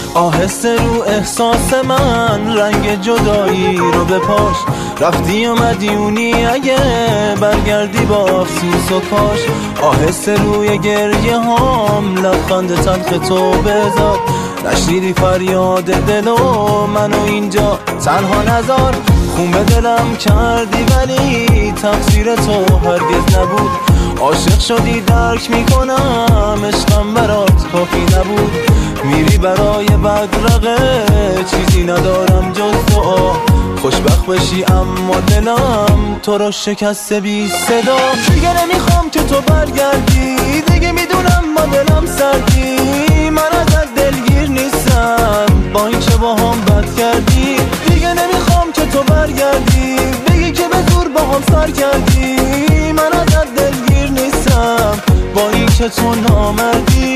آهسته رو احساس من رنگ جدایی رو بپاش. رفتی مدیونی اگه برگردی با افسوس و کاش. آهسته روی گریه هام لبخند تلخ تو بذار. نشنیدی فریاد دل و منو اینجا تنها نذار. خون به دلم کردی ولی تقصیر تو هرگز نبود. عاشق شدی درک میکنم عشقم برات کافی نبود. میری برای بدرقه چیزی ندارم جز دعا. خوشبخت بشی اما دلم تو رو شکسته بی صدا. دیگه نمیخوام که تو برگردی، دیگه میدونم ما دلم سردی. من ازت دلگیر نیستم با این که با هم بد کردی. دیگه نمیخوام که تو برگردی بگی که به زور با هم سر کردی. من ازت دلگیر نیستم با این که تو نامردی.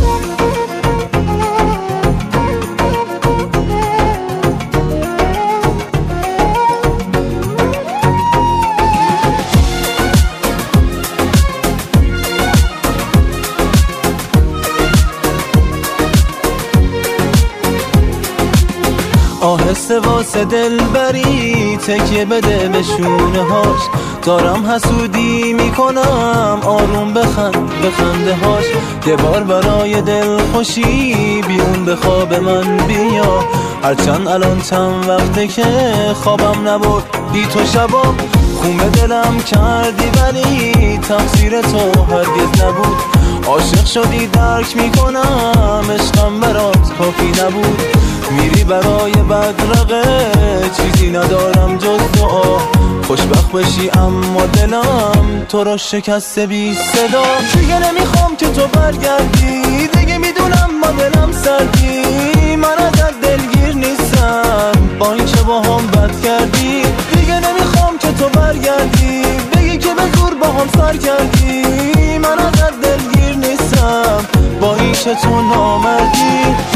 آهسته واسه دل بری تکیه بده به شونه هاش. دارم حسودی میکنم آروم به خنده هاش. یه بار برای دل خوشی بیون به خواب من بیا. هرچند الان چند وقته که خوابم نبرد بی تو شبا. خون به دلم کردی ولی تقصیر تو هرگز نبود. عاشق شدی درک میکنم عشقم برات کافی نبود. میری برای بدرقه چیزی ندارم جز دعا. خوشبخت بشی اما دلم تو رو شکسته بی صدا. دیگه نمیخوام که تو برگردی، دیگه میدونم ما دلم سردی. من ازت دلگیر نیستم با این که با هم بد کردی. دیگه نمیخوام که تو برگردی بگی که به زور با هم سر کردی. من ازت دلگیر نیستم با این که تو نامردی.